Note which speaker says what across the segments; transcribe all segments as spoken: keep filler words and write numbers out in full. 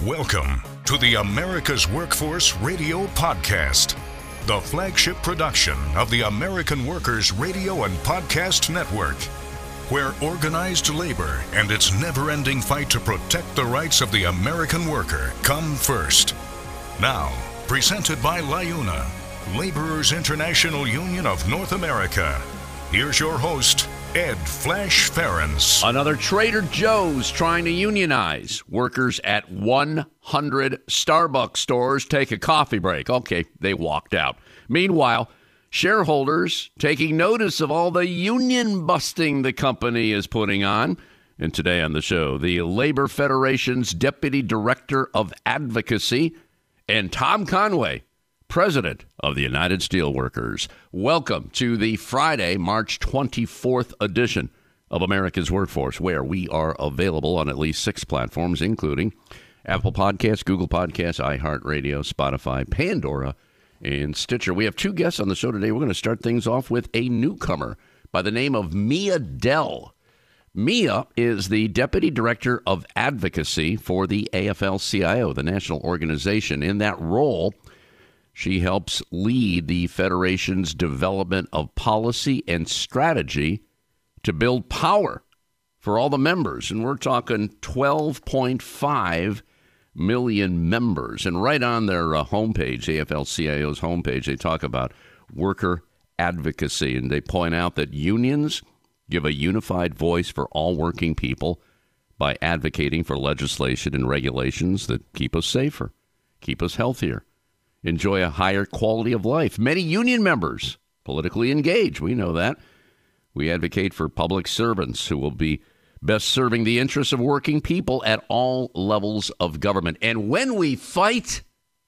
Speaker 1: Welcome to the America's Workforce Radio Podcast, the flagship production of the American Workers Radio and Podcast Network, where organized labor and its never-ending fight to protect the rights of the American worker come first. Now, presented by LIUNA, Laborers International Union of North America. Here's your host, Ed Flash Ferens.
Speaker 2: Another Trader Joe's trying to unionize. Workers at one hundred Starbucks stores take a coffee break. Okay, they walked out. Meanwhile, shareholders taking notice of all the union busting the company is putting on. And today on the show, the Labor Federation's Deputy Director of Advocacy and Tom Conway, President of the United Steelworkers. Welcome to the Friday, March twenty-fourth edition of America's Workforce, where we are available on at least six platforms, including Apple Podcasts, Google Podcasts, iHeartRadio, Spotify, Pandora, and Stitcher. We have two guests on the show today. We're going to start things off with a newcomer by the name of Mia Dell. Mia is the Deputy Director of Advocacy for the A F L C I O, the national organization. In that role, she helps lead the Federation's development of policy and strategy to build power for all the members. And we're talking twelve point five million members. And right on their uh, homepage, A F L C I O's homepage, they talk about worker advocacy. And they point out that unions give a unified voice for all working people by advocating for legislation and regulations that keep us safer, keep us healthier, enjoy a higher quality of life. Many union members politically engaged. We know that. We advocate for public servants who will be best serving the interests of working people at all levels of government. And when we fight,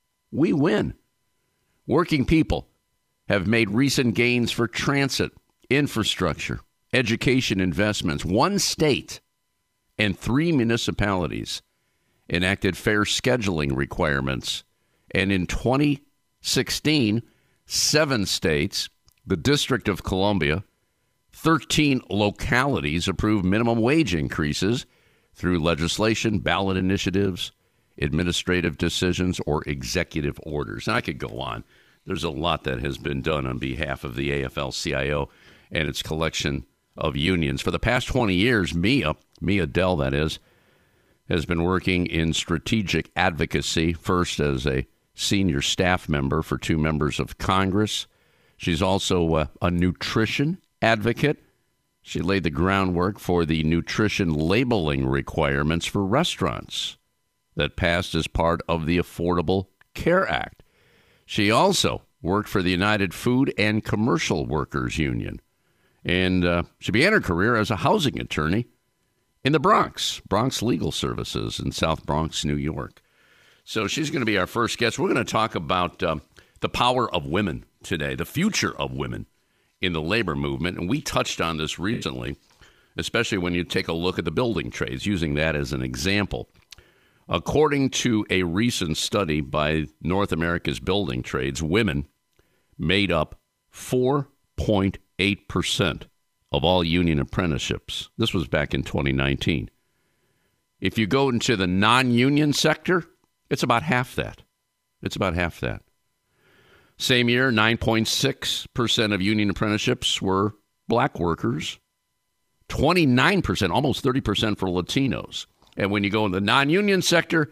Speaker 2: we win. Working people have made recent gains for transit, infrastructure, education investments. One state and three municipalities enacted fair scheduling requirements. And in twenty sixteen, seven states, the District of Columbia, thirteen localities approved minimum wage increases through legislation, ballot initiatives, administrative decisions, or executive orders. And I could go on. There's a lot that has been done on behalf of the A F L C I O and its collection of unions. For the past twenty years, Mia, Mia Dell, that is, has been working in strategic advocacy, first as a senior staff member for two members of Congress. She's also a, a nutrition advocate. She laid the groundwork for the nutrition labeling requirements for restaurants that passed as part of the Affordable Care Act. She also worked for the United Food and Commercial Workers Union. And uh, she began her career as a housing attorney in the Bronx, Bronx Legal Services in South Bronx, New York. So she's going to be our first guest. We're going to talk about um, the power of women today, the future of women in the labor movement. And we touched on this recently, especially when you take a look at the building trades, using that as an example. According to a recent study by North America's Building Trades, women made up four point eight percent of all union apprenticeships. This was back in twenty nineteen. If you go into the non-union sector, it's about half that. It's about half that. Same year, nine point six percent of union apprenticeships were black workers, twenty-nine percent, almost thirty percent for Latinos. And when you go in the non-union sector,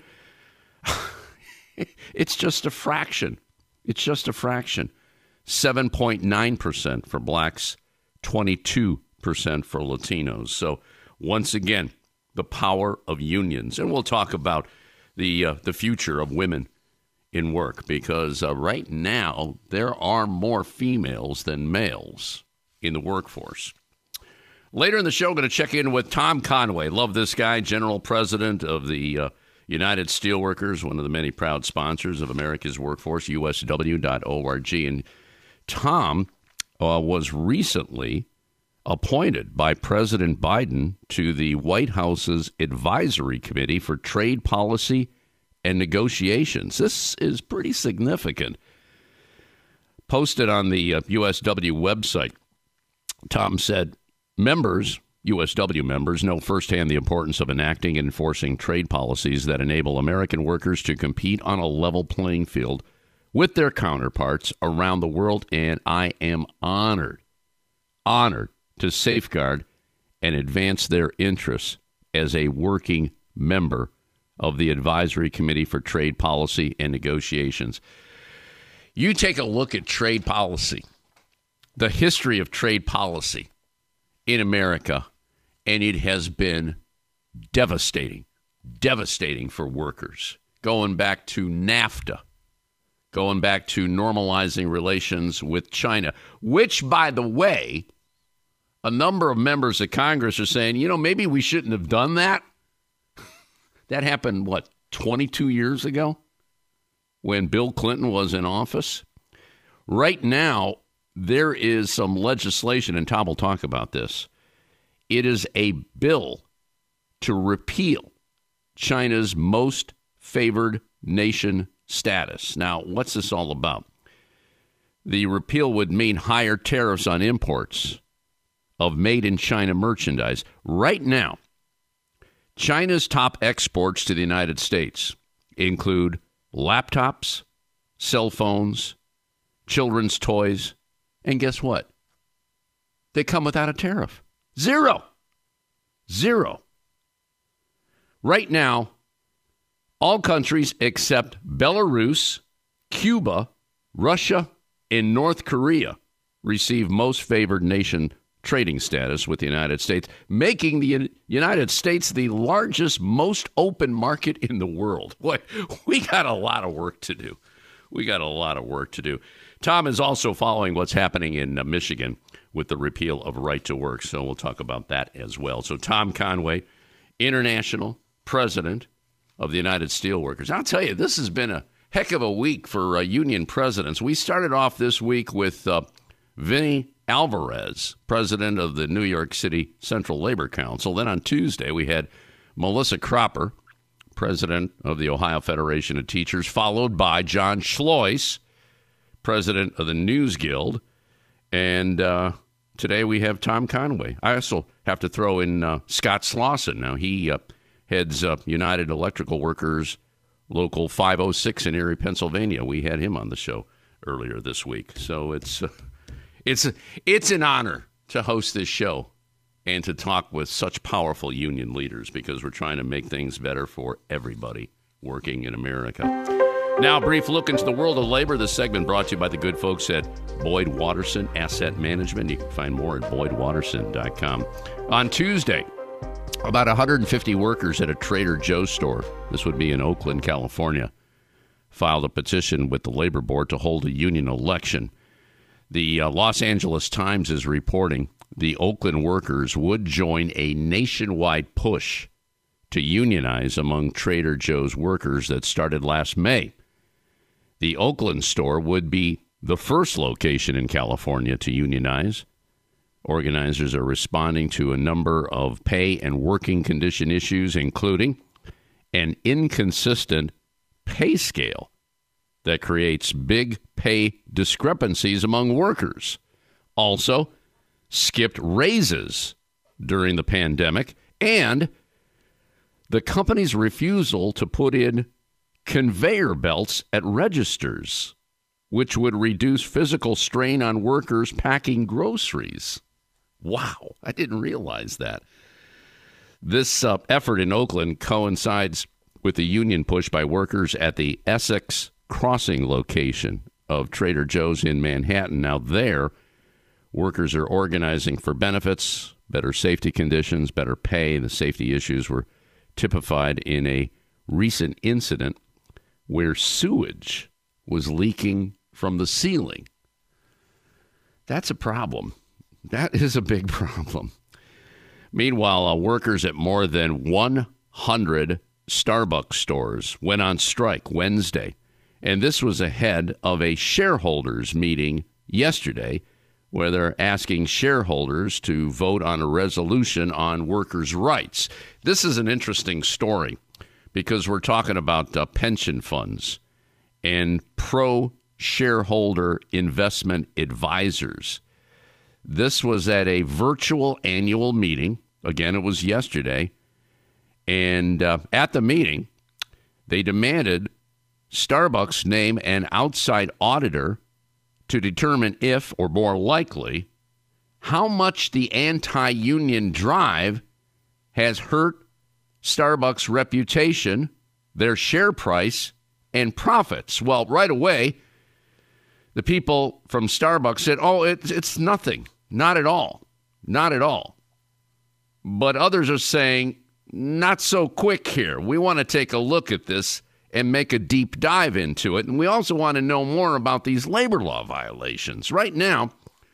Speaker 2: it's just a fraction. It's just a fraction. seven point nine percent for blacks, twenty-two percent for Latinos. So once again, the power of unions. And we'll talk about the uh, the future of women in work, because uh, right now there are more females than males in the workforce. Later in the show, I'm going to check in with Tom Conway. Love this guy, General President of the uh, United Steelworkers, one of the many proud sponsors of America's Workforce, U S W dot org. And Tom uh, was recently appointed by President Biden to the White House's Advisory Committee for Trade Policy and Negotiations. This is pretty significant. Posted on the uh, U S W website, Tom said, members U S W members know firsthand the importance of enacting and enforcing trade policies that enable American workers to compete on a level playing field with their counterparts around the world, and I am honored, honored to safeguard and advance their interests as a working member of the Advisory Committee for Trade Policy and Negotiations. You take a look at trade policy, the history of trade policy in America, and it has been devastating, devastating for workers. Going back to NAFTA, going back to normalizing relations with China, which, by the way, a number of members of Congress are saying, you know, maybe we shouldn't have done that. That happened, what, twenty-two years ago when Bill Clinton was in office? Right now, there is some legislation, and Tom will talk about this. It is a bill to repeal China's most favored nation status. Now, what's this all about? The repeal would mean higher tariffs on imports of made-in-China merchandise. Right now, China's top exports to the United States include laptops, cell phones, children's toys, and guess what? They come without a tariff. Zero. Zero. Right now, all countries except Belarus, Cuba, Russia, and North Korea receive most favored nation trading status with the United States, making the United States the largest, most open market in the world. Boy, we got a lot of work to do. We got a lot of work to do. Tom is also following what's happening in uh, Michigan with the repeal of right to work, so we'll talk about that as well. So Tom Conway, international president of the United Steelworkers. I'll tell you, this has been a heck of a week for uh, union presidents. We started off this week with uh, Vinny Alvarez, president of the New York City Central Labor Council. Then on Tuesday, we had Melissa Cropper, president of the Ohio Federation of Teachers, followed by John Schlois, president of the News Guild. And uh, today we have Tom Conway. I also have to throw in uh, Scott Slauson. Now, he uh, heads up United Electrical Workers Local five oh six in Erie, Pennsylvania. We had him on the show earlier this week. So it's uh, it's it's an honor to host this show and to talk with such powerful union leaders, because we're trying to make things better for everybody working in America. Now, a brief look into the world of labor. This segment brought to you by the good folks at Boyd Watterson Asset Management. You can find more at boyd watterson dot com. On Tuesday, about one hundred fifty workers at a Trader Joe's store, this would be in Oakland, California, filed a petition with the Labor Board to hold a union election. The uh, Los Angeles Times is reporting the Oakland workers would join a nationwide push to unionize among Trader Joe's workers that started last May. The Oakland store would be the first location in California to unionize. Organizers are responding to a number of pay and working condition issues, including an inconsistent pay scale that creates big pay discrepancies among workers. Also, skipped raises during the pandemic, and the company's refusal to put in conveyor belts at registers, which would reduce physical strain on workers packing groceries. Wow, I didn't realize that. This uh, effort in Oakland coincides with the union push by workers at the Essex Crossing location of Trader Joe's in Manhattan. Now there, workers are organizing for benefits, better safety conditions, better pay. The safety issues were typified in a recent incident where sewage was leaking from the ceiling. That's a problem. That is a big problem. Meanwhile, uh, workers at more than one hundred Starbucks stores went on strike Wednesday, and this was ahead of a shareholders meeting yesterday where they're asking shareholders to vote on a resolution on workers' rights. This is an interesting story because we're talking about uh, pension funds and pro-shareholder investment advisors. This was at a virtual annual meeting Again, it was yesterday. And uh, at the meeting, they demanded Starbucks name an outside auditor to determine if, or more likely, how much the anti-union drive has hurt Starbucks' reputation, their share price, and profits. Well, right away, the people from Starbucks said, oh, it's, it's nothing. Not at all. Not at all. But others are saying, not so quick here. We want to take a look at this and make a deep dive into it. And we also want to know more about these labor law violations. Right now,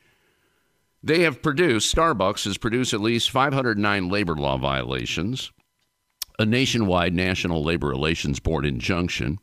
Speaker 2: they have produced, Starbucks has produced at least five hundred nine labor law violations, a nationwide National Labor Relations Board injunction,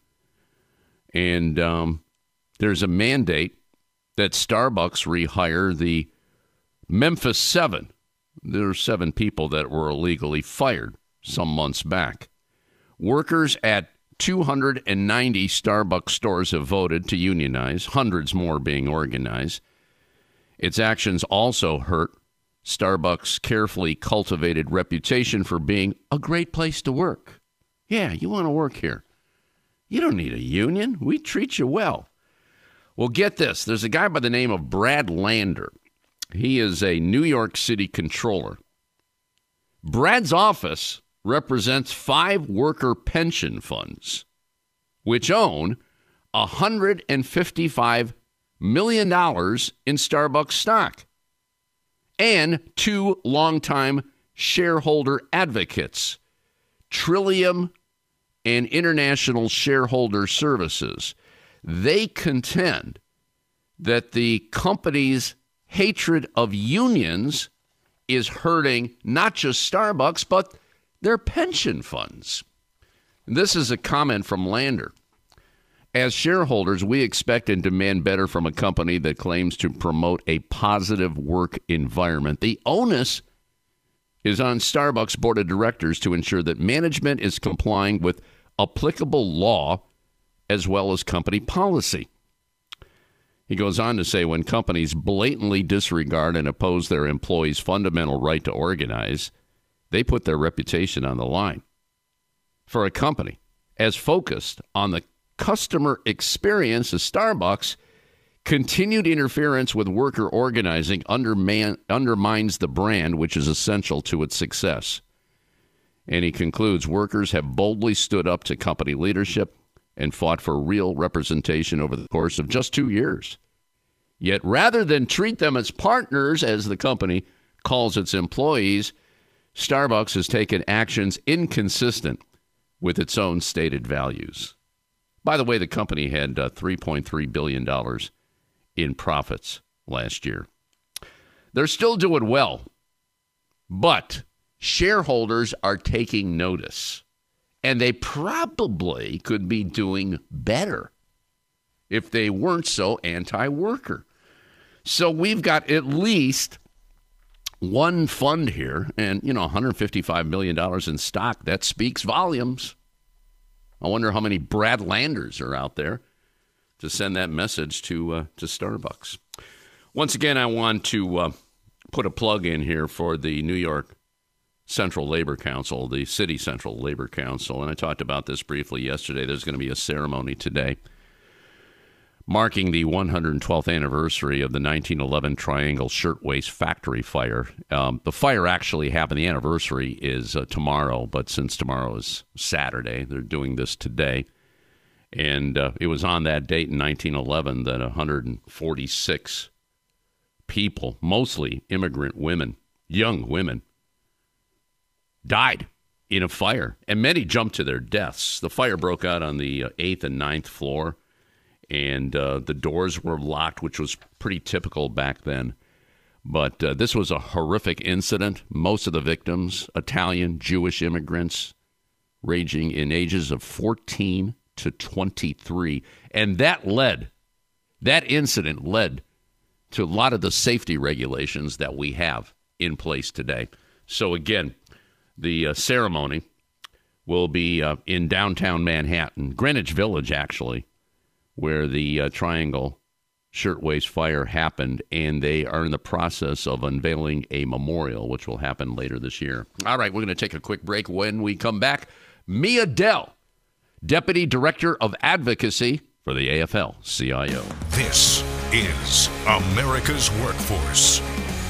Speaker 2: and um, there's a mandate that Starbucks rehire the Memphis Seven. There are seven people that were illegally fired some months back. Workers at two hundred ninety Starbucks stores have voted to unionize, hundreds more being organized. Its actions also hurt Starbucks' carefully cultivated reputation for being a great place to work. Yeah, you want to work here. You don't need a union. We treat you well. Well, get this. There's a guy by the name of Brad Lander. He is a New York City controller. Brad's office represents five worker pension funds, which own one hundred fifty-five million dollars in Starbucks stock, and two longtime shareholder advocates, Trillium and International Shareholder Services. They contend that the company's hatred of unions is hurting not just Starbucks, but their pension funds. This is a comment from Lander. As shareholders, we expect and demand better from a company that claims to promote a positive work environment. The onus is on Starbucks board of directors to ensure that management is complying with applicable law as well as company policy. He goes on to say, when companies blatantly disregard and oppose their employees' fundamental right to organize, they put their reputation on the line. For a company as focused on the customer experience as Starbucks, continued interference with worker organizing underman, undermines the brand, which is essential to its success. And he concludes, workers have boldly stood up to company leadership and fought for real representation over the course of just two years. Yet rather than treat them as partners, as the company calls its employees, Starbucks has taken actions inconsistent with its own stated values. By the way, the company had uh, three point three billion dollars in profits last year. They're still doing well, but shareholders are taking notice, and they probably could be doing better if they weren't so anti-worker. So we've got at least one fund here, and, you know, one hundred fifty-five million dollars in stock. That speaks volumes. I wonder how many Brad Landers are out there to send that message to uh, to Starbucks. Once again, I want to uh, put a plug in here for the New York Central Labor Council, the City Central Labor Council, and I talked about this briefly yesterday. There's going to be a ceremony today marking the one hundred twelfth anniversary of the nineteen eleven Triangle Shirtwaist Factory fire. Um, the fire actually happened, the anniversary is uh, tomorrow, but since tomorrow is Saturday, they're doing this today. And uh, it was on that date in nineteen eleven that one hundred forty-six people, mostly immigrant women, young women, died in a fire, and many jumped to their deaths. The fire broke out on the uh, eighth and ninth floor, and uh, the doors were locked, which was pretty typical back then. But uh, this was a horrific incident. Most of the victims, Italian, Jewish immigrants, ranging in ages of fourteen to twenty-three. And that led, that incident led to a lot of the safety regulations that we have in place today. So again, the uh, ceremony will be uh, in downtown Manhattan, Greenwich Village, actually, where the uh, Triangle shirtwaist fire happened, and they are in the process of unveiling a memorial, which will happen later this year. All right, we're going to take a quick break. When we come back, Mia Dell, Deputy Director of Advocacy for the A F L C I O.
Speaker 1: This is America's Workforce.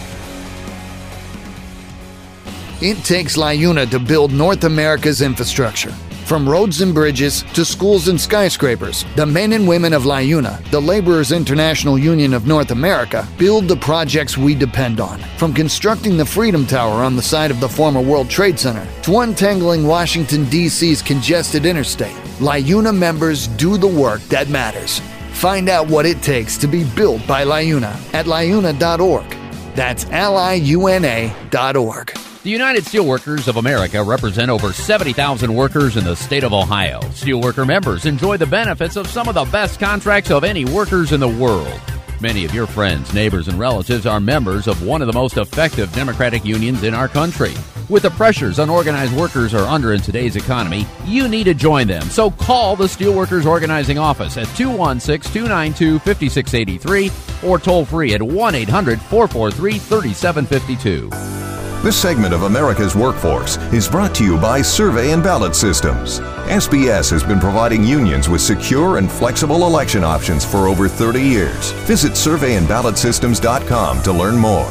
Speaker 3: It takes LiUNA to build North America's infrastructure. From roads and bridges to schools and skyscrapers, the men and women of LiUNA, the Laborers International Union of North America, build the projects we depend on. From constructing the Freedom Tower on the site of the former World Trade Center to untangling Washington, D C's congested interstate, LiUNA members do the work that matters. Find out what it takes to be built by LiUNA at liuna dot org. That's L I U N A dot org.
Speaker 4: The United Steelworkers of America represent over seventy thousand workers in the state of Ohio. Steelworker members enjoy the benefits of some of the best contracts of any workers in the world. Many of your friends, neighbors, and relatives are members of one of the most effective democratic unions in our country. With the pressures unorganized workers are under in today's economy, you need to join them. So call the Steelworkers Organizing Office at two one six, two nine two, five six eight three or toll free at one eight hundred, four four three, three seven five two.
Speaker 5: This segment of America's Workforce is brought to you by Survey and Ballot Systems. S B S has been providing unions with secure and flexible election options for over thirty years. Visit survey and ballot systems dot com to learn more.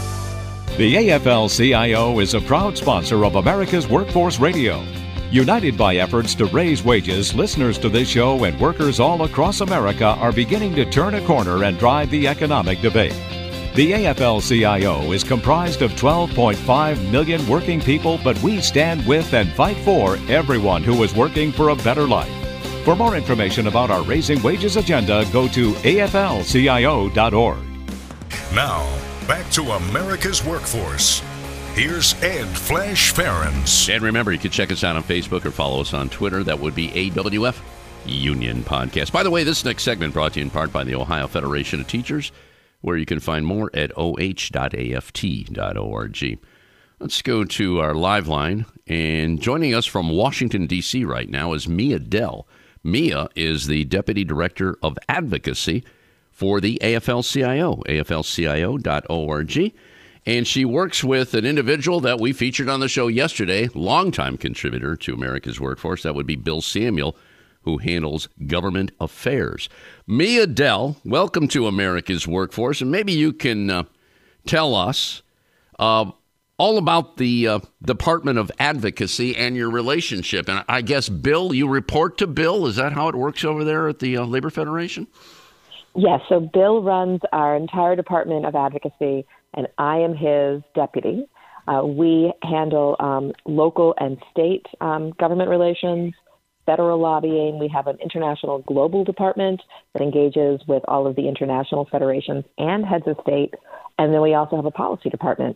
Speaker 6: The A F L C I O is a proud sponsor of America's Workforce Radio. United by efforts to raise wages, listeners to this show and workers all across America are beginning to turn a corner and drive the economic debate. The A F L C I O is comprised of twelve point five million working people, but we stand with and fight for everyone who is working for a better life. For more information about our Raising Wages agenda, go to A F L C I O dot org.
Speaker 1: Now, back to America's Workforce. Here's Ed Flash Ferens.
Speaker 2: And remember, you can check us out on Facebook or follow us on Twitter. That would be A W F Union Podcast. By the way, this next segment brought to you in part by the Ohio Federation of Teachers, where you can find more at o h dot a f t dot org. Let's go to our live line. And joining us from Washington, D C right now is Mia Dell. Mia is the Deputy Director of Advocacy for the A F L C I O, A F L C I O dot org. And she works with an individual that we featured on the show yesterday, longtime contributor to America's Workforce. That would be Bill Samuel, who handles government affairs. Mia Dell, welcome to America's Workforce. And maybe you can uh, tell us uh, all about the uh, Department of Advocacy and your relationship. And I guess, Bill, you report to Bill. Is that how it works over there at the uh, Labor Federation?
Speaker 7: Yes, so Bill runs our entire Department of Advocacy, and I am his deputy. Uh, we handle um, local and state um, government relations, federal lobbying. We have an international global department that engages with all of the international federations and heads of state. And then we also have a policy department.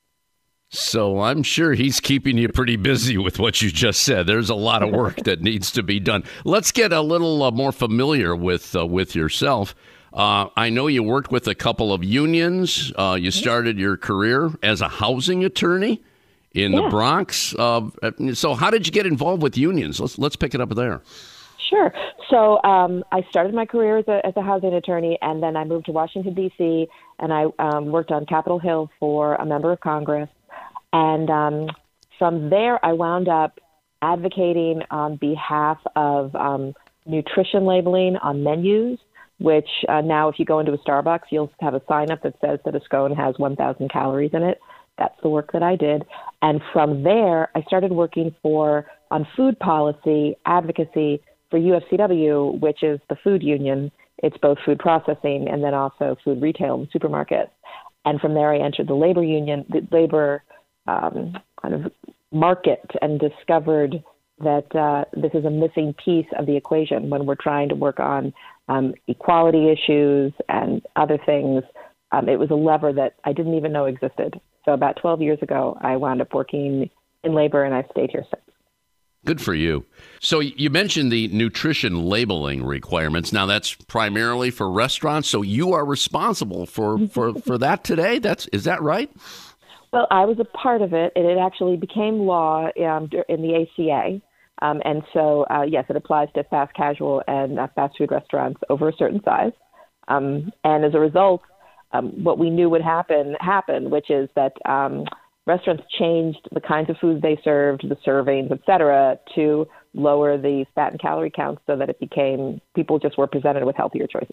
Speaker 2: So I'm sure he's keeping you pretty busy with what you just said. There's a lot of work that needs to be done. Let's get a little uh, more familiar with uh, with yourself. Uh, I know you worked with a couple of unions. Uh, you started your career as a housing attorney in yeah. the Bronx. Uh, so how did you get involved with unions? Let's let's pick it up there.
Speaker 7: Sure. So um, I started my career as a, as a housing attorney, and then I moved to Washington, D C, and I um, worked on Capitol Hill for a member of Congress. And um, from there, I wound up advocating on behalf of um, nutrition labeling on menus, which uh, now if you go into a Starbucks, you'll have a sign up that says that a scone has one thousand calories in it. That's the work that I did. And from there, I started working for on food policy advocacy for U F C W, which is the food union. It's both food processing and then also food retail and supermarkets. And from there, I entered the labor union, the labor um, kind of market, and discovered that uh, this is a missing piece of the equation when we're trying to work on um, equality issues and other things. Um, it was a lever that I didn't even know existed. So about twelve years ago, I wound up working in labor, and I've stayed here since.
Speaker 2: Good for you. So you mentioned the nutrition labeling requirements. Now, that's primarily for restaurants, so you are responsible for, for, for that today? That's is that right?
Speaker 7: Well, I was a part of it, and it actually became law um, in the A C A. Um, and so, uh, yes, it applies to fast casual and uh, fast food restaurants over a certain size. Um, and as a result, um, what we knew would happen happened, which is that um, restaurants changed the kinds of food they served, the servings, et cetera, to lower the fat and calorie counts so that it became people just were presented with healthier choices.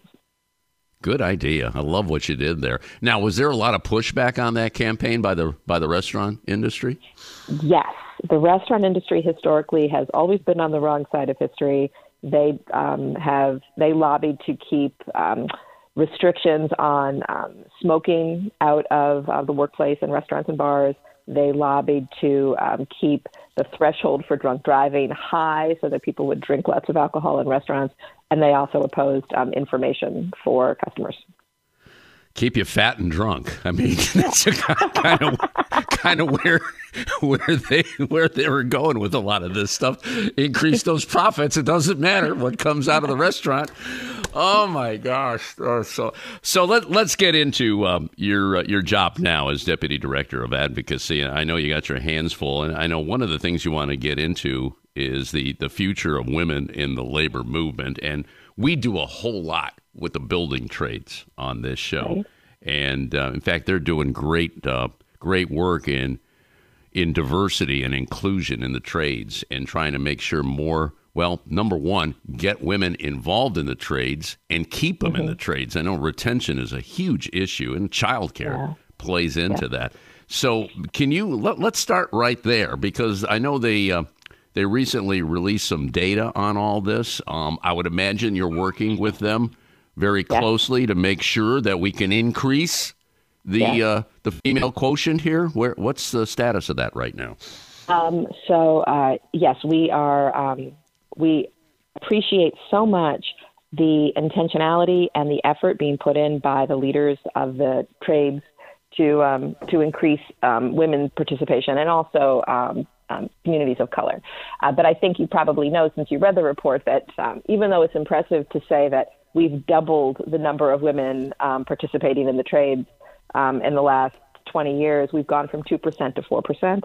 Speaker 2: Good idea. I love what you did there. Now, was there a lot of pushback on that campaign by the by the restaurant industry?
Speaker 7: Yes. The restaurant industry historically has always been on the wrong side of history. They um, have they lobbied to keep um, restrictions on um, smoking out of uh, the workplace and restaurants and bars. They lobbied to um, keep the threshold for drunk driving high so that people would drink lots of alcohol in restaurants. And they also opposed um, information for customers.
Speaker 2: Keep you fat and drunk. I mean, that's a kind of kind of where where they where they were going with a lot of this stuff. Increase those profits. It doesn't matter what comes out of the restaurant. Oh my gosh! Oh, so so let let's get into um, your uh, your job now as deputy director of advocacy. I know you got your hands full, and I know one of the things you want to get into is the the future of women in the labor movement, and we do a whole lot with the building trades on this show.
Speaker 7: Right.
Speaker 2: And uh, in fact, they're doing great uh, great work in in diversity and inclusion in the trades and trying to make sure more. Well, number one, get women involved in the trades and keep them mm-hmm. in the trades. I know retention is a huge issue, and childcare yeah. plays into yeah. that. So can you let, let's start right there, because I know they uh, they recently released some data on all this. Um, I would imagine you're working with them very closely yeah. to make sure that we can increase the yeah. uh, the female quotient here. Where what's the status of that right now?
Speaker 7: Um, so uh, yes, we are. Um, We appreciate so much the intentionality and the effort being put in by the leaders of the trades to um, to increase um, women's participation and also um, um, communities of color. Uh, but I think you probably know, since you read the report, that um, even though it's impressive to say that we've doubled the number of women um, participating in the trades um, in the last twenty years, we've gone from two percent to four percent.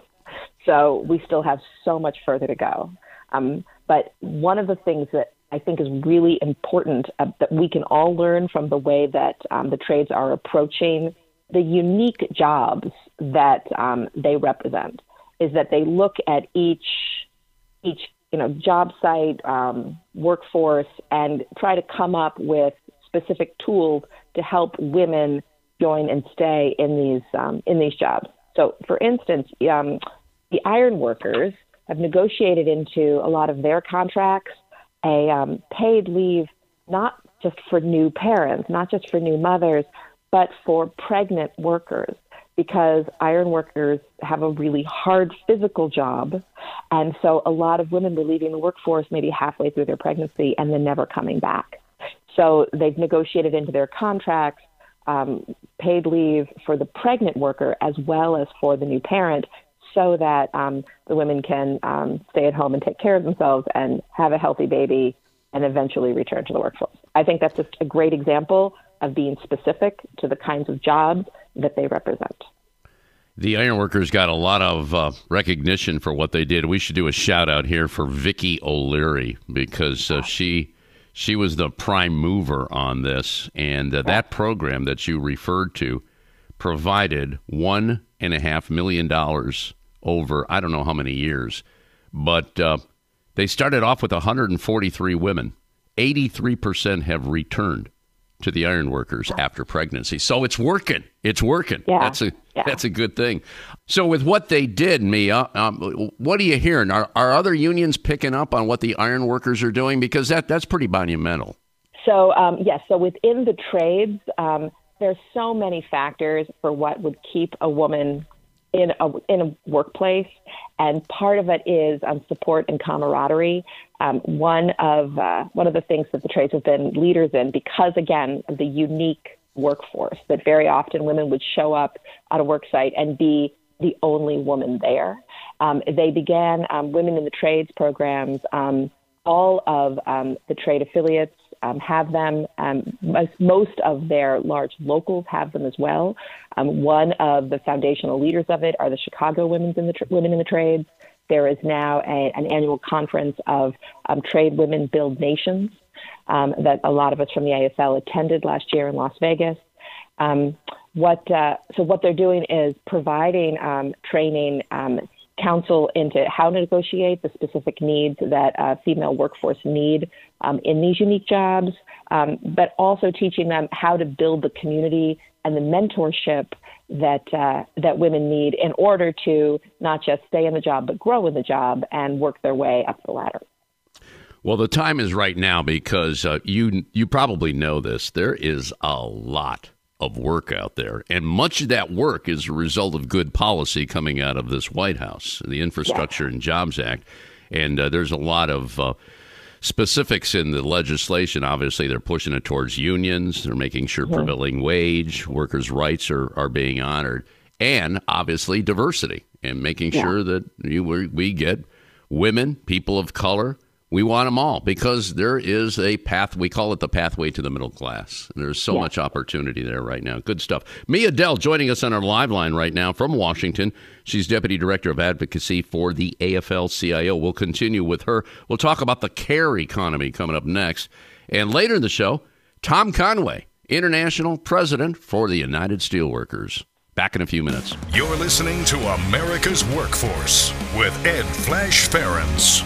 Speaker 7: So we still have so much further to go. Um, but one of the things that I think is really important uh, that we can all learn from the way that um, the trades are approaching the unique jobs that um, they represent is that they look at each each you know job site, um, workforce, and try to come up with specific tools to help women join and stay in these um, in these jobs. So, for instance, um, the iron workers have negotiated into a lot of their contracts a um, paid leave, not just for new parents, not just for new mothers, but for pregnant workers, because iron workers have a really hard physical job. And so a lot of women were leaving the workforce maybe halfway through their pregnancy and then never coming back. So they've negotiated into their contracts um, paid leave for the pregnant worker as well as for the new parent, so that um, the women can um, stay at home and take care of themselves and have a healthy baby and eventually return to the workforce. I think that's just a great example of being specific to the kinds of jobs that they represent.
Speaker 2: The ironworkers got a lot of uh, recognition for what they did. We should do a shout out here for Vicki O'Leary, because uh, she she was the prime mover on this, and uh, that program that you referred to provided one and a half million dollars over I don't know how many years, but uh, they started off with one hundred forty-three women. eighty-three percent have returned to the ironworkers after pregnancy. So it's working. It's working.
Speaker 7: Yeah.
Speaker 2: That's a
Speaker 7: yeah.
Speaker 2: that's a good thing. So with what they did, Mia, um, what are you hearing? Are are other unions picking up on what the ironworkers are doing? Because that that's pretty monumental.
Speaker 7: So um, yes. So within the trades, um, there's so many factors for what would keep a woman in a in a workplace, and part of it is um, support and camaraderie. Um, one of uh, one of the things that the trades have been leaders in, because again of the unique workforce, that very often women would show up at a work site and be the only woman there. Um, they began um, Women in the Trades programs. Um, all of um, the trade affiliates Um, have them. Um, most, most of their large locals have them as well. Um, one of the foundational leaders of it are the Chicago Women's in the Tra- Women in the Trades. There is now a, an annual conference of um, Trade Women Build Nations. um, that a lot of us from the A F L attended last year in Las Vegas. Um, what uh, so what they're doing is providing um, training, um, counsel into how to negotiate the specific needs that uh, female workforce need um, in these unique jobs, um, but also teaching them how to build the community and the mentorship that uh, that women need in order to not just stay in the job, but grow in the job and work their way up the ladder.
Speaker 2: Well, the time is right now because uh, you you probably know this. There is a lot of work out there, and much of that work is a result of good policy coming out of this White House, the Infrastructure yeah. and Jobs Act. And uh, there's a lot of uh, specifics in the legislation. Obviously, they're pushing it towards unions. They're making sure mm-hmm. prevailing wage, workers' rights are, are being honored, and obviously diversity and making yeah. sure that you, we get women, people of color. We want them all because there is a path. We call it the pathway to the middle class. There's so yeah. much opportunity there right now. Good stuff. Mia Dell joining us on our live line right now from Washington. She's Deputy Director of Advocacy for the A F L C I O. We'll continue with her. We'll talk about the care economy coming up next. And later in the show, Tom Conway, International President for the United Steelworkers. Back in a few minutes.
Speaker 1: You're listening to America's Workforce with Ed Flash Ferens.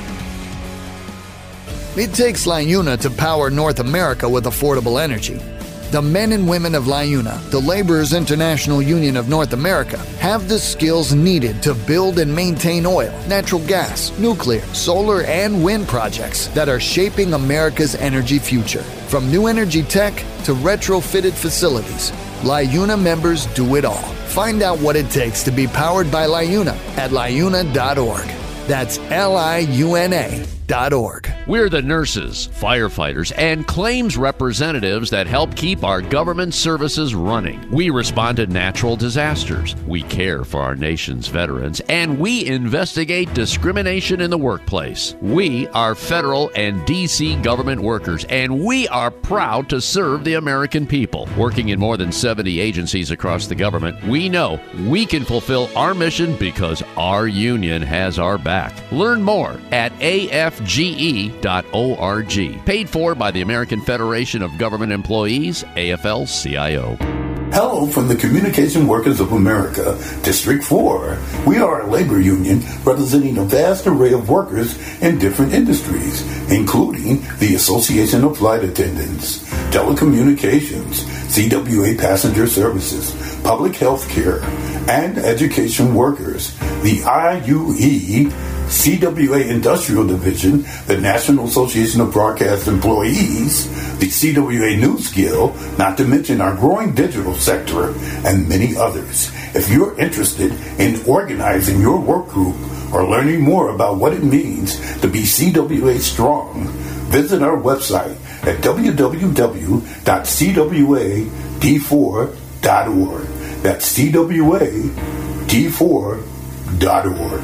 Speaker 3: It takes LiUNA to power North America with affordable energy. The men and women of LiUNA, the Laborers International Union of North America, have the skills needed to build and maintain oil, natural gas, nuclear, solar, and wind projects that are shaping America's energy future. From new energy tech to retrofitted facilities, LiUNA members do it all. Find out what it takes to be powered by LiUNA at liuna dot org. That's L I U N A dot org.
Speaker 2: We're the nurses, firefighters, and claims representatives that help keep our government services running. We respond to natural disasters. We care for our nation's veterans, and we investigate discrimination in the workplace. We are federal and D C government workers, and we are proud to serve the American people. Working in more than seventy agencies across the government, we know we can fulfill our mission because our union has our back. Learn more at A F G E dot org. Paid for by the American Federation of Government Employees, A F L C I O.
Speaker 8: Hello from the Communication Workers of America, District four. We are a labor union representing a vast array of workers in different industries, including the Association of Flight Attendants, Telecommunications, C W A Passenger Services, Public Health Care, and Education Workers, the I U E, C W A Industrial Division, the National Association of Broadcast Employees, the C W A News Guild, not to mention our growing digital sector, and many others. If you're interested in organizing your work group or learning more about what it means to be C W A strong, visit our website at w w w dot c w a d four dot org. That's c w a d four dot org.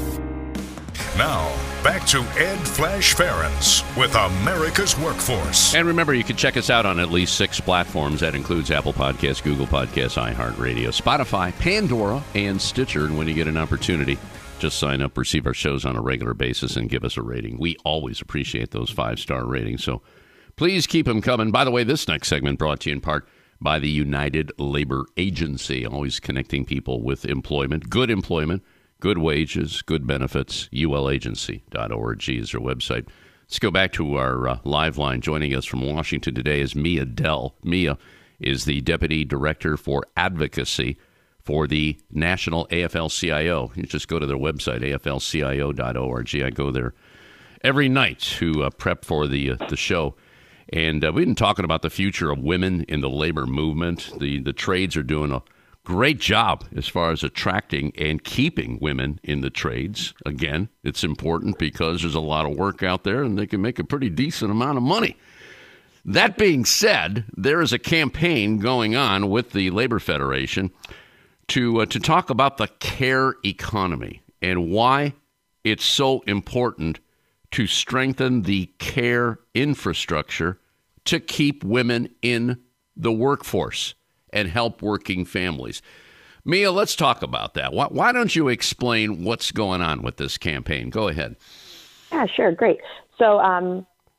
Speaker 1: Now, back to Ed Flash Ferens with America's Workforce.
Speaker 2: And remember, you can check us out on at least six platforms. That includes Apple Podcasts, Google Podcasts, iHeartRadio, Spotify, Pandora, and Stitcher. And when you get an opportunity, just sign up, receive our shows on a regular basis, and give us a rating. We always appreciate those five-star ratings, so please keep them coming. By the way, this next segment brought to you in part by the United Labor Agency, always connecting people with employment, good employment, good wages, good benefits. U L agency dot org is their website. Let's go back to our uh, live line. Joining us from Washington today is Mia Dell. Mia is the Deputy Director for Advocacy for the National A F L C I O. You just go to their website, A F L C I O dot org. I go there every night to uh, prep for the uh, the show. And uh, we've been talking about the future of women in the labor movement. The, the trades are doing a great job as far as attracting and keeping women in the trades. Again, it's important because there's a lot of work out there and they can make a pretty decent amount of money. That being said, there is a campaign going on with the Labor Federation to uh, to talk about the care economy and why it's so important to strengthen the care infrastructure to keep women in the workforce and help working families. Mia, let's talk about that. Why, why don't you explain what's going on with this campaign? Go ahead.
Speaker 7: Yeah, sure. Great. So, um, you know,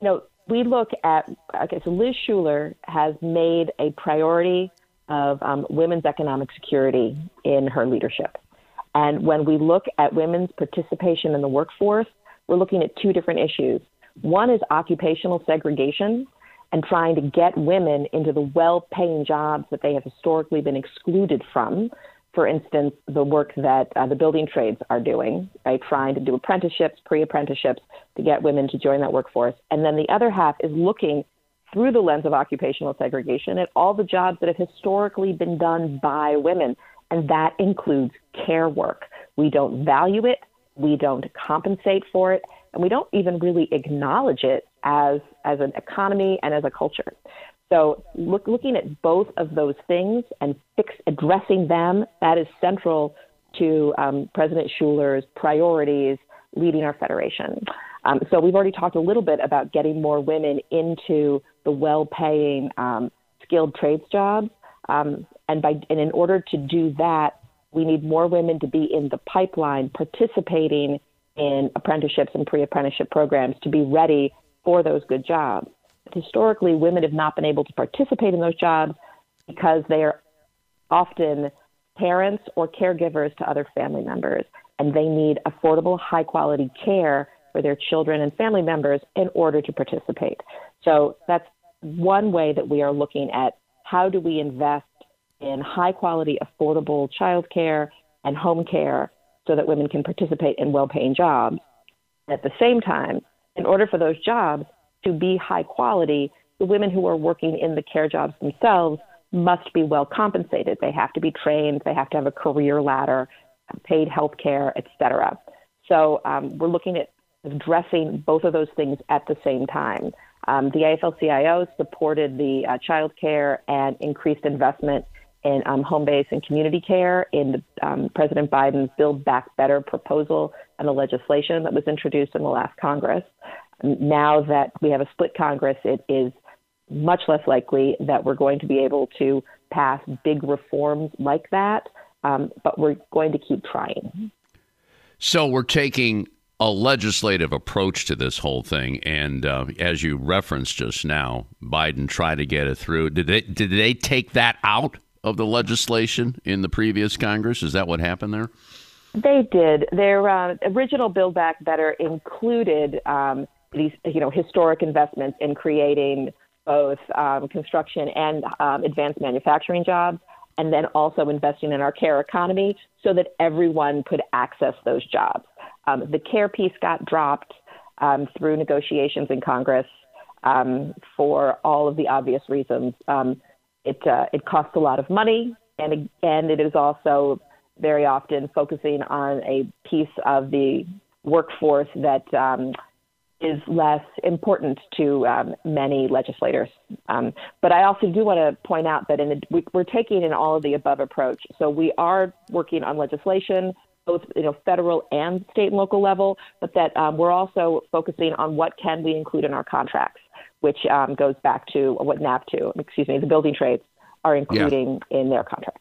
Speaker 7: we look at, okay, so Liz Shuler has made a priority of um, women's economic security in her leadership. And when we look at women's participation in the workforce, we're looking at two different issues. One is occupational segregation and trying to get women into the well-paying jobs that they have historically been excluded from. For instance, the work that uh, the building trades are doing, right? Trying to do apprenticeships, pre-apprenticeships to get women to join that workforce. And then the other half is looking through the lens of occupational segregation at all the jobs that have historically been done by women. And that includes care work. We don't value it. We don't compensate for it. And we don't even really acknowledge it as, as an economy and as a culture. So look, looking at both of those things and fix, addressing them, that is central to um, President Shuler's priorities leading our federation. Um, so we've already talked a little bit about getting more women into the well-paying um, skilled trades jobs. Um, and, by, and in order to do that, we need more women to be in the pipeline participating in apprenticeships and pre-apprenticeship programs to be ready for those good jobs. Historically, women have not been able to participate in those jobs because they are often parents or caregivers to other family members, and they need affordable, high-quality care for their children and family members in order to participate. So that's one way that we are looking at how do we invest in high-quality, affordable childcare and home care so that women can participate in well-paying jobs. At the same time, in order for those jobs to be high quality, the women who are working in the care jobs themselves must be well compensated. They have to be trained. They have to have a career ladder, paid health care, et cetera. So um, we're looking at addressing both of those things at the same time. Um, the A F L C I O supported the uh, child care and increased investment in um, home-based and community care in the, um, President Biden's Build Back Better proposal and the legislation that was introduced in the last Congress. Now that we have a split Congress, it is much less likely that we're going to be able to pass big reforms like that, um, but we're going to keep trying.
Speaker 2: So we're taking a legislative approach to this whole thing, and uh, as you referenced just now, Biden tried to get it through. Did they, did they take that out of the legislation in the previous Congress? Is that what happened there?
Speaker 7: They did. Their uh, original Build Back Better included um, these, you know, historic investments in creating both um, construction and um, advanced manufacturing jobs, and then also investing in our care economy so that everyone could access those jobs. Um, the care piece got dropped um, through negotiations in Congress um, for all of the obvious reasons. Um, it uh, it costs a lot of money, and and it is also very often focusing on a piece of the workforce that um, is less important to um, many legislators. Um, but I also do want to point out that in the, we, we're taking an all of the above approach. So we are working on legislation, both you know federal and state and local level, but that um, we're also focusing on what can we include in our contracts, which um, goes back to what NAVTO, excuse me, the building trades are including yeah. in their contracts.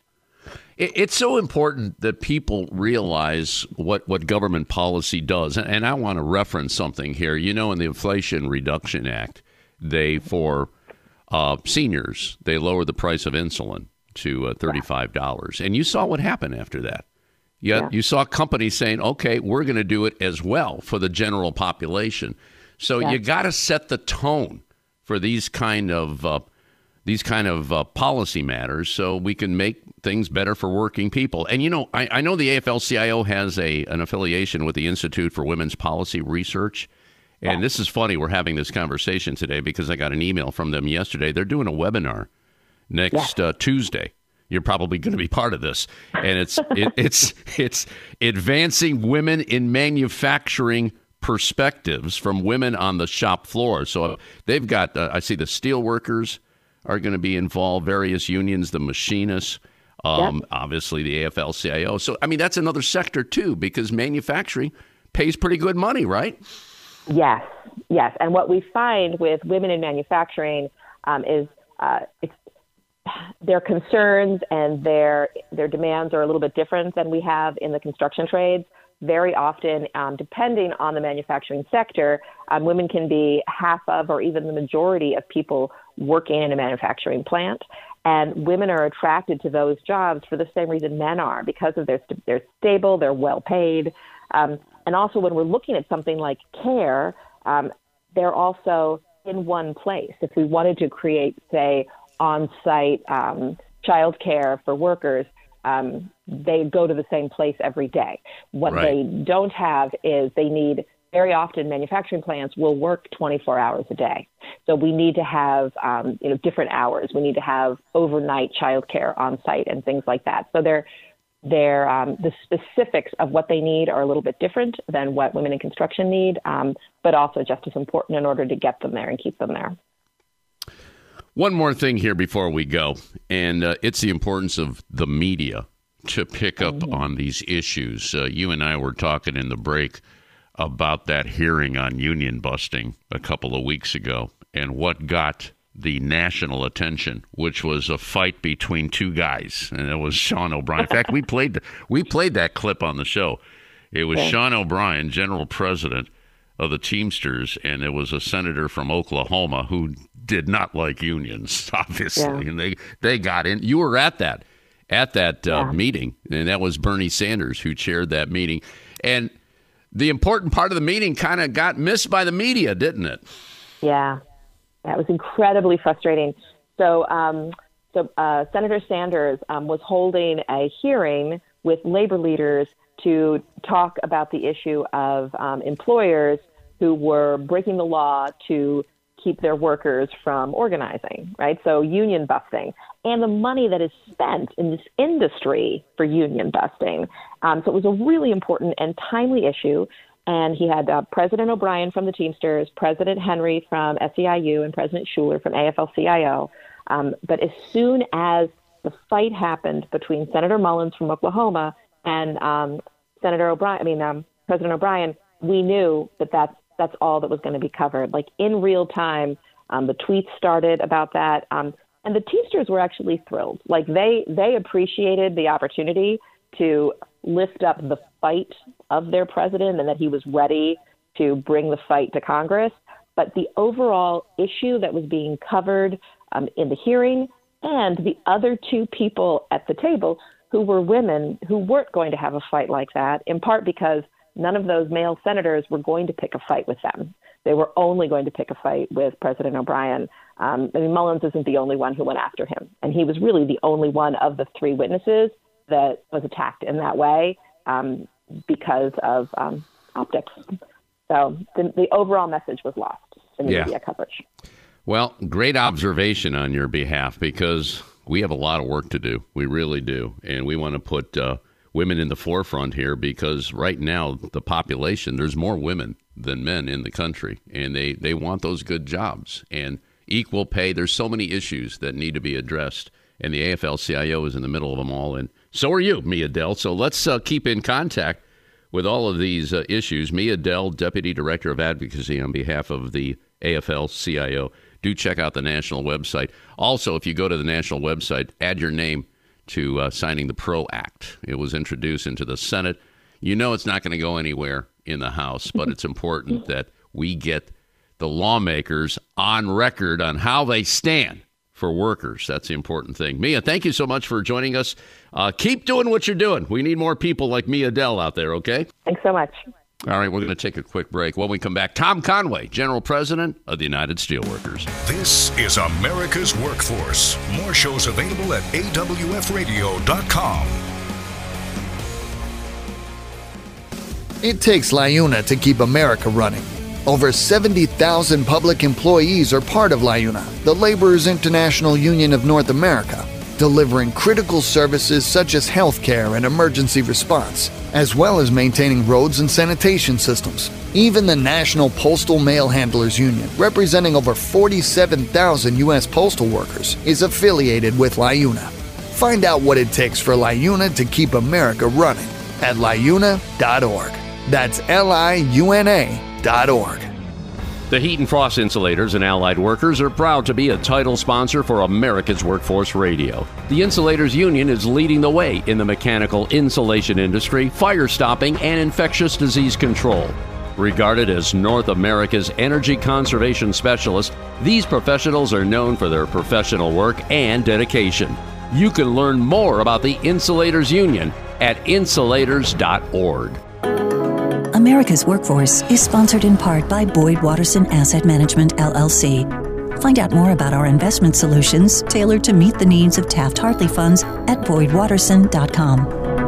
Speaker 2: It's so important that people realize what, what government policy does. And I want to reference something here. You know, in the Inflation Reduction Act, they, for uh, seniors, they lowered the price of insulin to uh, thirty-five dollars. And you saw what happened after that. You, yeah. you saw companies saying, OK, we're going to do it as well for the general population. So yeah. you got to set the tone for these kind of uh, these kind of uh, policy matters so we can make things better for working people. And, you know, I, I know the A F L C I O has a an affiliation with the Institute for Women's Policy Research. And this is funny. We're having this conversation today because I got an email from them yesterday. They're doing a webinar next uh, Tuesday. You're probably going to be part of this. And it's it, it's it's advancing women in manufacturing perspectives from women on the shop floor. So they've got, uh, I see the steel workers are going to be involved, various unions, the machinists, um, yep. obviously the A F L C I O. So, I mean, that's another sector, too, because manufacturing pays pretty good money, right?
Speaker 7: Yes, yes. And what we find with women in manufacturing um, is uh, it's, their concerns and their their demands are a little bit different than we have in the construction trades. very often, um, depending on the manufacturing sector, um, women can be half of or even the majority of people working in a manufacturing plant. And women are attracted to those jobs for the same reason men are, because of their they're stable, they're well paid. Um, and also when we're looking at something like care, um, they're also in one place. If we wanted to create, say, on-site um, childcare for workers, um, they go to the same place every day. What
Speaker 2: right.
Speaker 7: they don't have is they need, very often manufacturing plants will work twenty-four hours a day. So we need to have um, you know, different hours. We need to have overnight childcare on site and things like that. So they're, they're, um, the specifics of what they need are a little bit different than what women in construction need, um, but also just as important in order to get them there and keep them there.
Speaker 2: One more thing here before we go, and uh, it's the importance of the media to pick up mm-hmm. on these issues. Uh, you and I were talking in the break about that hearing on union busting a couple of weeks ago, and what got the national attention, which was a fight between two guys, and it was Sean O'Brien. In fact, we played we played that clip on the show. It was yeah. Sean O'Brien, general president of the Teamsters, and it was a senator from Oklahoma who did not like unions, obviously, yeah. and they they got in. You were at that at that uh, yeah. meeting, and that was Bernie Sanders who chaired that meeting, and the important part of the meeting kind of got missed by the media, didn't it?
Speaker 7: Yeah, that was incredibly frustrating. So, um, so uh, Senator Sanders um, was holding a hearing with labor leaders to talk about the issue of um, employers who were breaking the law to keep their workers from organizing, right? So union busting and the money that is spent in this industry for union busting. Um, so it was a really important and timely issue. And he had uh, President O'Brien from the Teamsters, President Henry from S E I U, and President Schuler from A F L C I O. Um, but as soon as the fight happened between Senator Mullins from Oklahoma and um, Senator O'Brien, I mean, um, President O'Brien, we knew that that's, that's all that was going to be covered. Like in real time, um, the tweets started about that. Um, and the Teamsters were actually thrilled. Like they, they appreciated the opportunity to lift up the fight of their president and that he was ready to bring the fight to Congress. But the overall issue that was being covered um, in the hearing, and the other two people at the table who were women who weren't going to have a fight like that, in part because none of those male senators were going to pick a fight with them. They were only going to pick a fight with President O'Brien. Um, I mean, Mullins isn't the only one who went after him. And he was really the only one of the three witnesses that was attacked in that way um, because of um, optics. So the, the overall message was lost in the
Speaker 2: yeah.
Speaker 7: media coverage.
Speaker 2: Well, great observation on your behalf, because we have a lot of work to do. We really do. And we want to put uh, women in the forefront here, because right now the population, there's more women than men in the country, and they, they want those good jobs and equal pay. There's so many issues that need to be addressed, and the A F L C I O is in the middle of them all, and so are you, Mia Dell. So let's uh, keep in contact with all of these uh, issues. Mia Dell, Deputy Director of Advocacy on behalf of the A F L C I O. Do check out the national website. Also, if you go to the national website, add your name to uh, signing the PRO Act. It was introduced into the Senate. You know it's not going to go anywhere in the House, but it's important that we get the lawmakers on record on how they stand for workers. That's the important thing. Mia, thank you so much for joining us. Uh, keep doing what you're doing. We need more people like Mia Dell out there, okay?
Speaker 7: Thanks so much.
Speaker 2: All right, we're going to take a quick break. When we come back, Tom Conway, General President of the United Steelworkers.
Speaker 1: This is America's Workforce. More shows available at A W F radio dot com.
Speaker 3: It takes LIUNA to keep America running. Over seventy thousand public employees are part of LIUNA, the Laborers International Union of North America, delivering critical services such as healthcare and emergency response, as well as maintaining roads and sanitation systems. Even the National Postal Mail Handlers Union, representing over forty-seven thousand U S postal workers, is affiliated with LIUNA. Find out what it takes for LIUNA to keep America running at L I U N A dot org. That's L I U N A dot org.
Speaker 2: The Heat and Frost Insulators and Allied Workers are proud to be a title sponsor for America's Workforce Radio. The Insulators Union is leading the way in the mechanical insulation industry, fire stopping, and infectious disease control. Regarded as North America's energy conservation specialists, these professionals are known for their professional work and dedication. You can learn more about the Insulators Union at insulators dot org.
Speaker 9: America's Workforce is sponsored in part by Boyd Watterson Asset Management, L L C. Find out more about our investment solutions tailored to meet the needs of Taft-Hartley funds at boyd watterson dot com.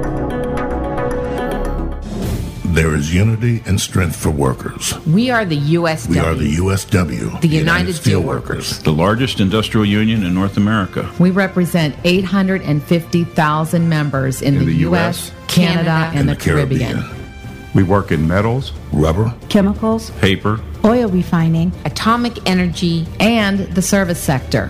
Speaker 10: There is unity and strength for workers.
Speaker 11: We are the U S W.
Speaker 10: We are the U S W.
Speaker 11: The United, United Steelworkers.
Speaker 12: The largest industrial union in North America.
Speaker 11: We represent eight hundred fifty thousand members in, in the, the U S, Canada, and, and the, the Caribbean. Caribbean.
Speaker 12: We work in metals,
Speaker 10: rubber,
Speaker 13: chemicals,
Speaker 12: paper,
Speaker 13: oil refining,
Speaker 11: atomic energy, and the service sector.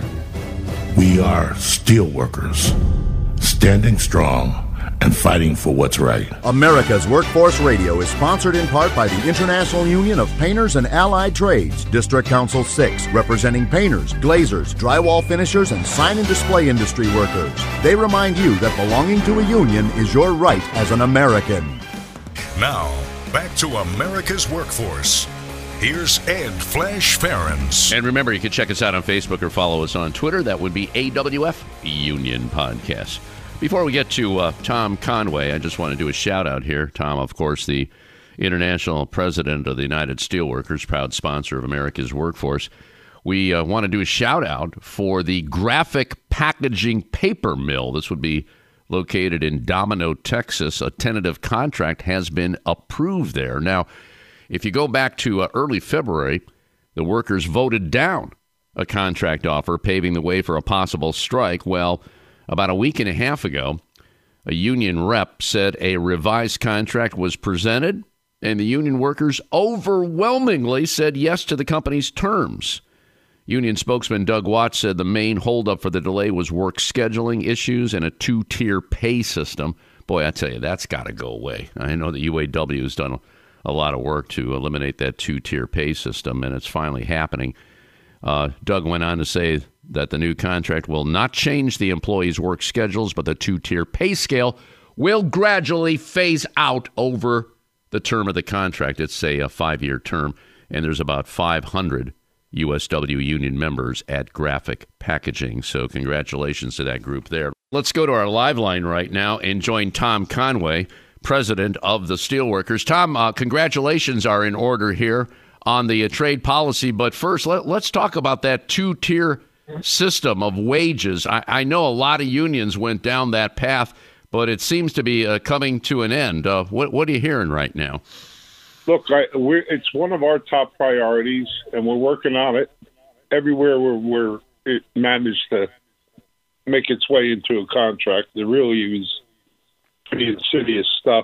Speaker 10: We are steelworkers, standing strong and fighting for what's right.
Speaker 14: America's Workforce Radio is sponsored in part by the International Union of Painters and Allied Trades, District Council six, representing painters, glazers, drywall finishers, and sign and display industry workers. They remind you that belonging to a union is your right as an American.
Speaker 1: Now, back to America's Workforce. Here's Ed Flash Ferens.
Speaker 2: And remember, you can check us out on Facebook or follow us on Twitter. That would be A W F Union Podcast. Before we get to uh, Tom Conway, I just want to do a shout-out here. Tom, of course, the international president of the United Steelworkers, proud sponsor of America's Workforce. We uh, want to do a shout-out for the Graphic Packaging Paper Mill. This would be located in Domino, Texas. A tentative contract has been approved there. Now, if you go back to uh, early February, the workers voted down a contract offer, paving the way for a possible strike. Well, about a week and a half ago, a union rep said a revised contract was presented, and the union workers overwhelmingly said yes to the company's terms. Union spokesman Doug Watts said the main holdup for the delay was work scheduling issues and a two-tier pay system. Boy, I tell you, that's got to go away. I know the U A W has done a lot of work to eliminate that two-tier pay system, and it's finally happening. Uh, Doug went on to say that the new contract will not change the employees' work schedules, but the two-tier pay scale will gradually phase out over the term of the contract. It's a, a five-year term, and there's about five hundred U S W union members at Graphic Packaging. So congratulations to that group there. Let's go to our live line right now and join Tom Conway, president of the Steelworkers. Tom, uh, congratulations are in order here on the uh, trade policy. But first, let, let's talk about that two-tier system of wages. I, I know a lot of unions went down that path, but it seems to be uh, coming to an end. Uh, what, what are you hearing right now?
Speaker 15: Look, I, we're, it's one of our top priorities, and we're working on it everywhere where we're it managed to make its way into a contract. It really was pretty insidious stuff.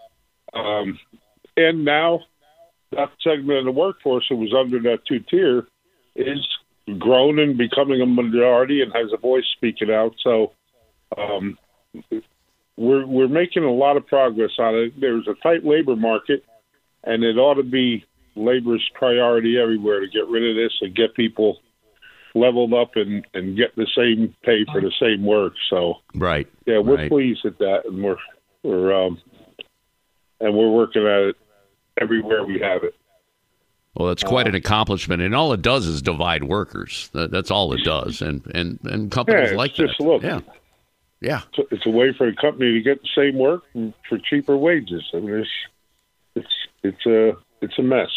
Speaker 15: Um, and now that segment of the workforce that was under that two-tier is grown and becoming a majority and has a voice speaking out. So um, we're we're making a lot of progress on it. There's a tight labor market, and it ought to be labor's priority everywhere to get rid of this and get people leveled up and, and get the same pay for the same work. So
Speaker 2: right,
Speaker 15: yeah, we're
Speaker 2: right.
Speaker 15: pleased at that, and we're we're um, and we're working at it everywhere we have it.
Speaker 2: Well, it's quite an accomplishment, and all it does is divide workers. That's all it does, and and, and companies
Speaker 15: yeah,
Speaker 2: like
Speaker 15: just
Speaker 2: that.
Speaker 15: Look,
Speaker 2: yeah, yeah.
Speaker 15: It's, it's a way for a company to get the same work for cheaper wages. I mean, it's it's it's a it's a mess.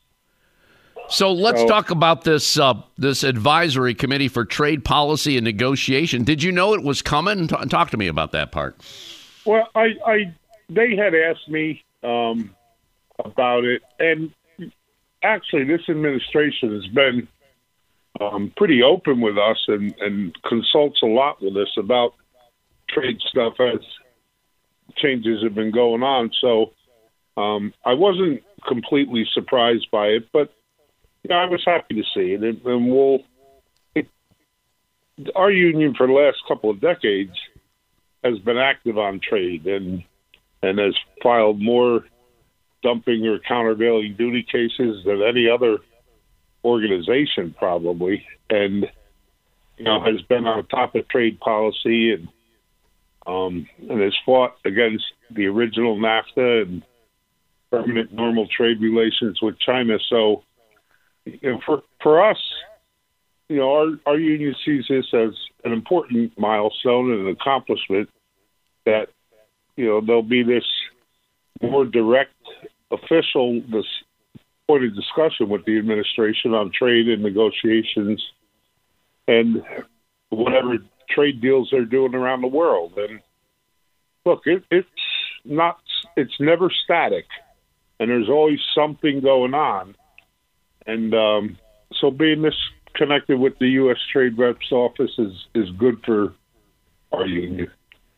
Speaker 2: So let's
Speaker 15: so,
Speaker 2: talk about this uh, this advisory committee for trade policy and negotiation. Did you know it was coming? T- talk to me about that part.
Speaker 15: Well, I, I they had asked me um, about it, and actually, this administration has been um, pretty open with us and, and consults a lot with us about trade stuff as changes have been going on. So um, I wasn't completely surprised by it, but you know, I was happy to see it. And, and we'll, it, our union for the last couple of decades has been active on trade and and has filed more dumping or countervailing duty cases than any other organization probably, and you know has been on top of trade policy and um, and has fought against the original NAFTA and permanent normal trade relations with China. So, you know, for for us, you know, our our union sees this as an important milestone and an accomplishment that you know there'll be this more direct, official this point of discussion with the administration on trade and negotiations and whatever trade deals they're doing around the world. And look, it, it's not, it's never static, and there's always something going on. And um, so being this connected with the U S Trade Reps office is, is good for our union.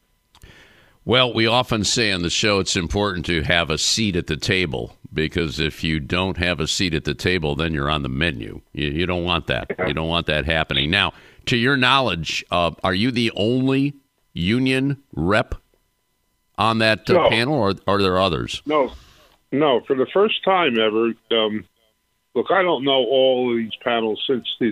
Speaker 2: Well, we often say on the show it's important to have a seat at the table, because if you don't have a seat at the table, then you're on the menu. You, you don't want that. You don't want that happening. Now, to your knowledge, uh, are you the only union rep on that uh,
Speaker 15: no.
Speaker 2: panel, or are there others?
Speaker 15: No, no. For the first time ever, um, look, I don't know all of these panels since this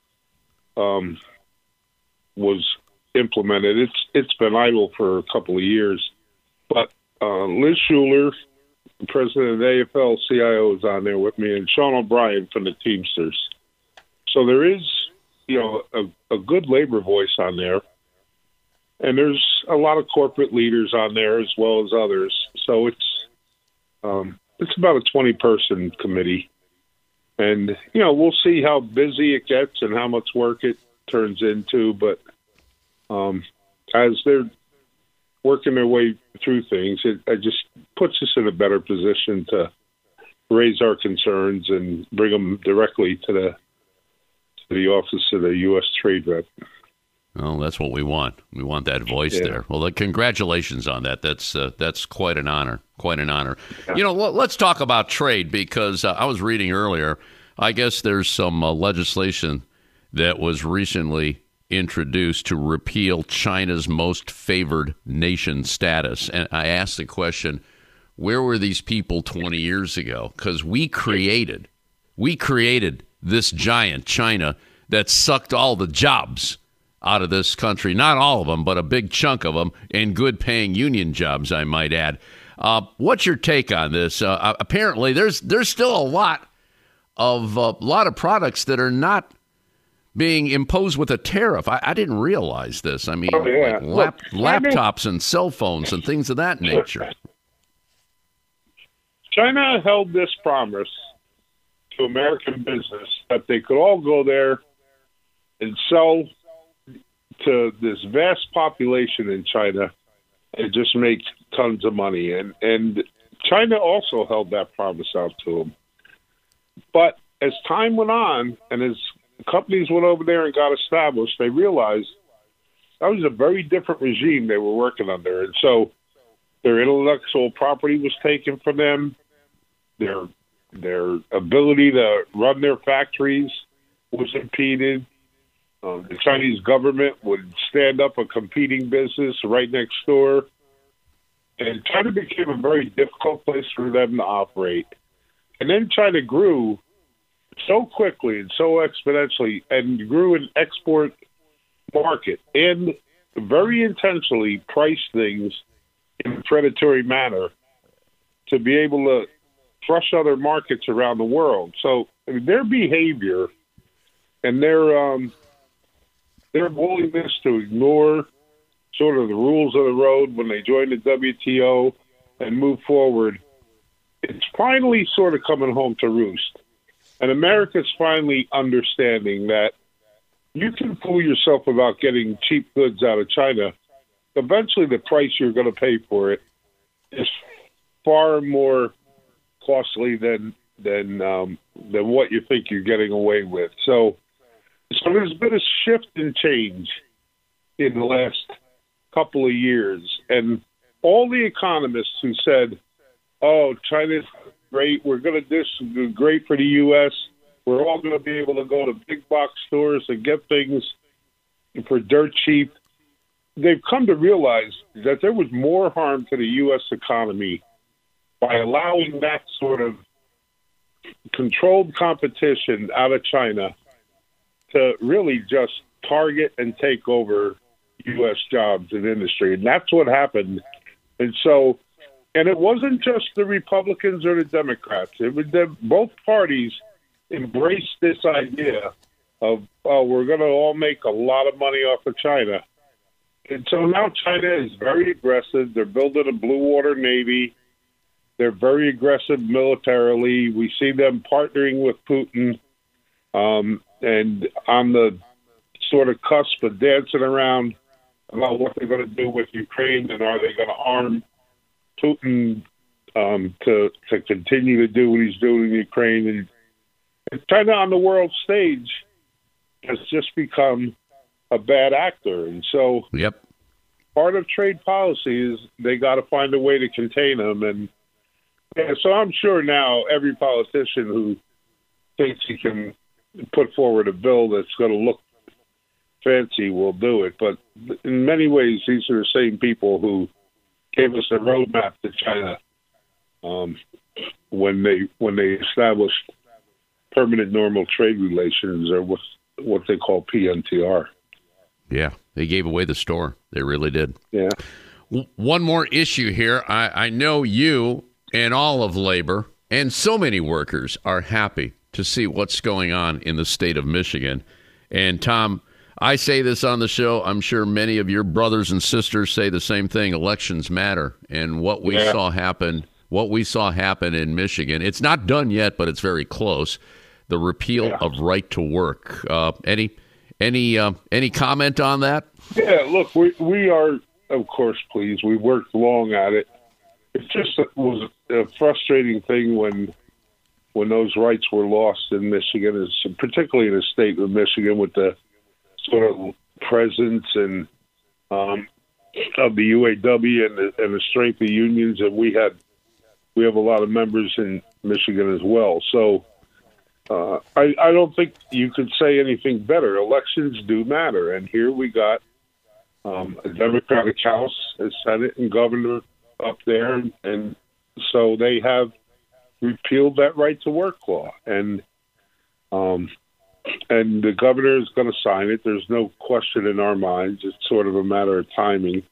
Speaker 15: um, was implemented. It's it's been idle for a couple of years, but uh, Liz Schuler, the president of the A F L C I O, is on there with me, and Sean O'Brien from the Teamsters. So there is, you know, a, a good labor voice on there, and there's a lot of corporate leaders on there as well as others. So it's um, it's about a twenty person committee, and you know we'll see how busy it gets and how much work it turns into, but. Um, as they're working their way through things, it, it just puts us in a better position to raise our concerns and bring them directly to the to the office of the U S Trade Rep.
Speaker 2: Well, that's what we want. We want that voice
Speaker 15: Yeah.
Speaker 2: there. Well, congratulations on that. That's uh, that's quite an honor. Quite an honor. Yeah. You know, l- let's talk about trade, because uh, I was reading earlier. I guess there's some uh, legislation that was recently introduced to repeal China's most favored nation status. And I asked the question, where were these people twenty years ago? Because we created, we created this giant China that sucked all the jobs out of this country. Not all of them, but a big chunk of them, and good paying union jobs, I might add. Uh, what's your take on this? Uh, apparently, there's there's still a lot of a lot of products that are not being imposed with a tariff. I, I didn't realize this. I mean,
Speaker 15: Oh, yeah.
Speaker 2: like lap,
Speaker 15: Look,
Speaker 2: laptops and cell phones and things of that nature.
Speaker 15: China held this promise to American business that they could all go there and sell to this vast population in China and just make tons of money. And, and China also held that promise out to them. But as time went on and as companies went over there and got established, they realized that was a very different regime they were working under. And so their intellectual property was taken from them. Their their ability to run their factories was impeded. Um, the Chinese government would stand up a competing business right next door. And China became a very difficult place for them to operate. And then China grew so quickly and so exponentially and grew an export market and very intentionally priced things in a predatory manner to be able to crush other markets around the world. So I mean, their behavior and their um, their willingness to ignore sort of the rules of the road when they joined the W T O and move forward, it's finally sort of coming home to roost. And America's finally understanding that you can fool yourself about getting cheap goods out of China. Eventually, the price you're going to pay for it is far more costly than than um, than what you think you're getting away with. So, so there's been a shift and change in the last couple of years, and all the economists who said, "Oh, China's great. We're going to do this great for the U S. We're all going to be able to go to big box stores and get things for dirt cheap." They've come to realize that there was more harm to the U S economy by allowing that sort of controlled competition out of China to really just target and take over U S jobs and industry. And that's what happened. And so, and it wasn't just the Republicans or the Democrats. It was the, both parties embraced this idea of, oh, we're going to all make a lot of money off of China. And so now China is very aggressive. They're building a blue water navy. They're very aggressive militarily. We see them partnering with Putin um, and on the sort of cusp of dancing around about what they're going to do with Ukraine and are they going to arm Putin um, to to continue to do what he's doing in Ukraine. And, and China on the world stage has just become a bad actor. And so
Speaker 2: yep.
Speaker 15: part of trade policy is they got to find a way to contain them. And yeah, so I'm sure now every politician who thinks he can put forward a bill that's going to look fancy will do it. But in many ways, these are the same people who gave us a roadmap to China um, when they when they established permanent normal trade relations, or what what they call P N T R.
Speaker 2: Yeah, they gave away the store. They really did.
Speaker 15: Yeah.
Speaker 2: W- one more issue here. I, I know you and all of labor and so many workers are happy to see what's going on in the state of Michigan. And Tom, I say this on the show. I'm sure many of your brothers and sisters say the same thing. Elections matter. And what we yeah. saw happen, what we saw happen in Michigan, it's not done yet, but it's very close. The repeal yeah. of right to work. Uh, any any uh, any comment on that?
Speaker 15: Yeah, look, we we are, of course, pleased. We worked long at it. It just was a frustrating thing when when those rights were lost in Michigan, particularly in the state of Michigan, with the sort of presence and um, of the U A W and the, and the strength of unions, and we had we have a lot of members in Michigan as well. So uh, I, I don't think you could say anything better. Elections do matter, and here we got um, a Democratic House, a Senate, and governor up there, and, and so they have repealed that right to work law, and um, and the governor is going to sign it. There's no question in our minds. It's sort of a matter of timing,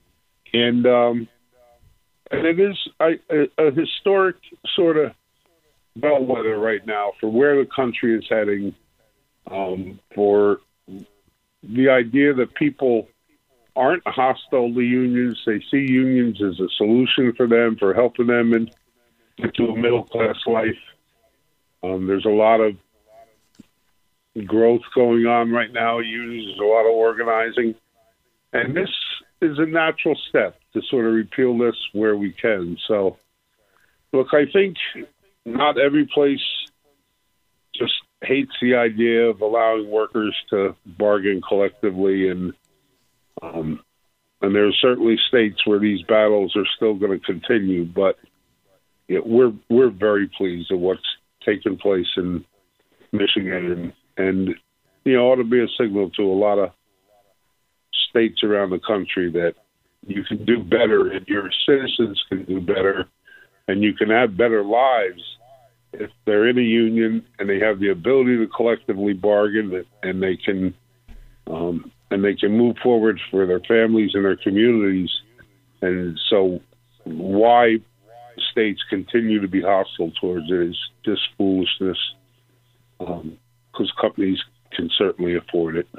Speaker 15: and um, and it is a, a, a historic sort of bellwether right now for where the country is heading, um, for the idea that people aren't hostile to unions. They see unions as a solution for them, for helping them in, into a middle-class life. Um, there's a lot of growth going on right now. Unions, there's a lot of organizing. And this is a natural step to sort of repeal this where we can. So, look, I think not every place just hates the idea of allowing workers to bargain collectively, and um, and there are certainly states where these battles are still going to continue. But yeah, we're we're very pleased at what's taken place in Michigan, and and you know, ought to be a signal to a lot of states around the country that you can do better, and your citizens can do better, and you can have better lives if they're in a union and they have the ability to collectively bargain, and they can um, and they can move forward for their families and their communities. And so, why states continue to be hostile towards it is just foolishness, because um, companies can certainly afford it.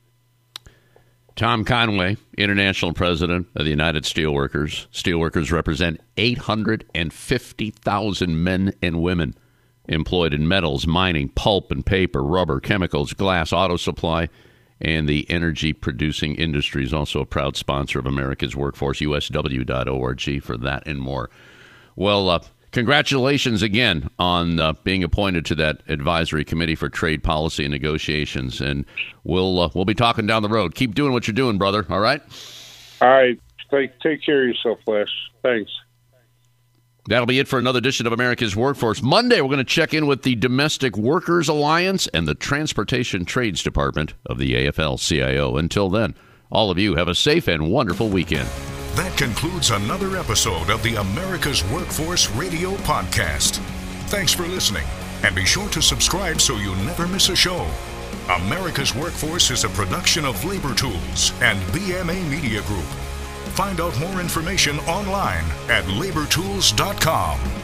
Speaker 2: Tom Conway, International President of the United Steelworkers. Steelworkers represent eight hundred fifty thousand men and women employed in metals, mining, pulp and paper, rubber, chemicals, glass, auto supply, and the energy-producing industries. Also a proud sponsor of America's Workforce, U S W dot org for that and more. Well, uh, congratulations again on uh, being appointed to that advisory committee for trade policy and negotiations, and we'll uh, we'll be talking down the road. Keep doing what you're doing, brother. All right.
Speaker 15: All right. Take take care of yourself, Flash. Thanks.
Speaker 2: That'll be it for another edition of America's Workforce. Monday, we're going to check in with the Domestic Workers Alliance and the Transportation Trades Department of the A F L C I O. Until then, all of you have a safe and wonderful weekend.
Speaker 1: That concludes another episode of the America's Workforce Radio Podcast. Thanks for listening. And be sure to subscribe so you never miss a show. America's Workforce is a production of Labor Tools and B M A Media Group. Find out more information online at labor tools dot com.